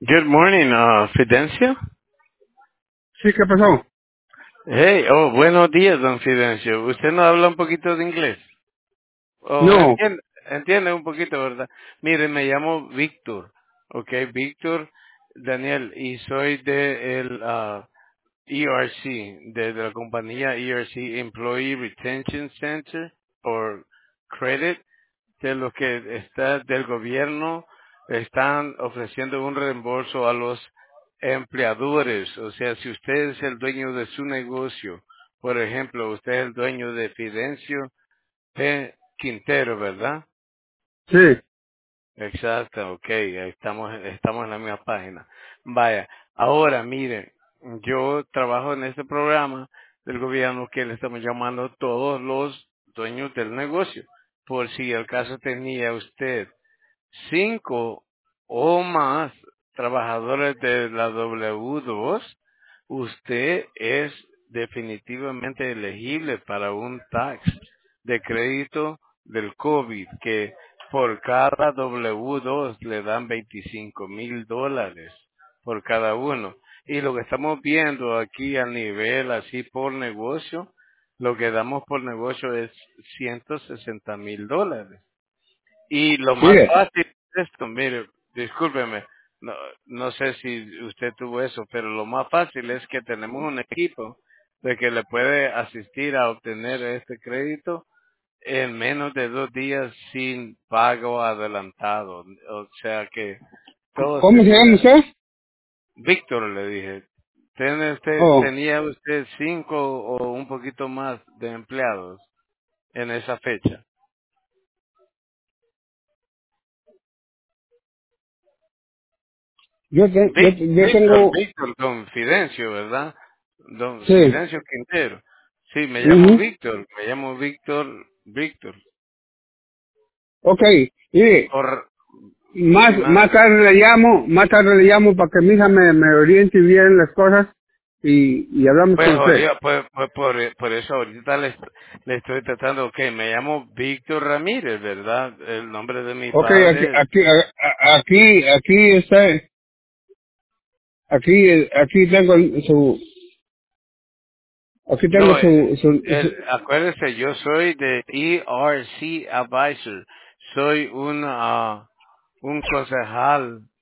Good morning, Fidencio. Sí, ¿qué pasó? Hey, buenos días, don Fidencio. ¿Usted no habla un poquito de inglés? No, Entiende un poquito, ¿verdad? Mire, me llamo Víctor, ¿ok? Víctor Daniel, y soy de el ERC, de la compañía ERC, Employee Retention Center, por Credit, de lo que está del gobierno, están ofreciendo un reembolso a los empleadores. O sea, si usted es el dueño de su negocio, por ejemplo, usted es el dueño de Fidencio P. Quintero, ¿verdad? sí, Exacto, ok, ahí estamos en la misma página. Vaya, ahora mire, yo trabajo en este programa del gobierno que le estamos llamando todos los dueños del negocio. Por si el caso tenía usted 5 o más trabajadores de la W2, usted es definitivamente elegible para un tax de crédito del COVID, que por cada W2 le dan $25,000 por cada uno. Y lo que estamos viendo aquí a nivel así por negocio, lo que damos por negocio es $160,000. Y lo más mire, fácil es esto, mire, discúlpeme, no, no sé si usted tuvo eso, pero lo más fácil es que tenemos un equipo de que le puede asistir a obtener este crédito en menos de 2 días sin pago adelantado. O sea que todo ¿cómo se llama sería, usted? Víctor le dije, Oh, tenía usted 5 o un poquito más de empleados en esa fecha. yo tengo, Víctor, don Fidencio, ¿verdad? Don sí, Fidencio Quintero. Sí, mhm, Me llamo Víctor. ok, mire, Por, sí, más mándeme. tarde más tarde le llamo para que mi hija me oriente bien las cosas y hablamos Pues, con usted. por eso ahorita le estoy tratando, me llamo Víctor Ramírez, ¿verdad? El nombre de mi Ok, padre es, aquí está, aquí tengo aquí tengo no, su, acuérdese, yo soy de ERC Advisor. Soy un concejal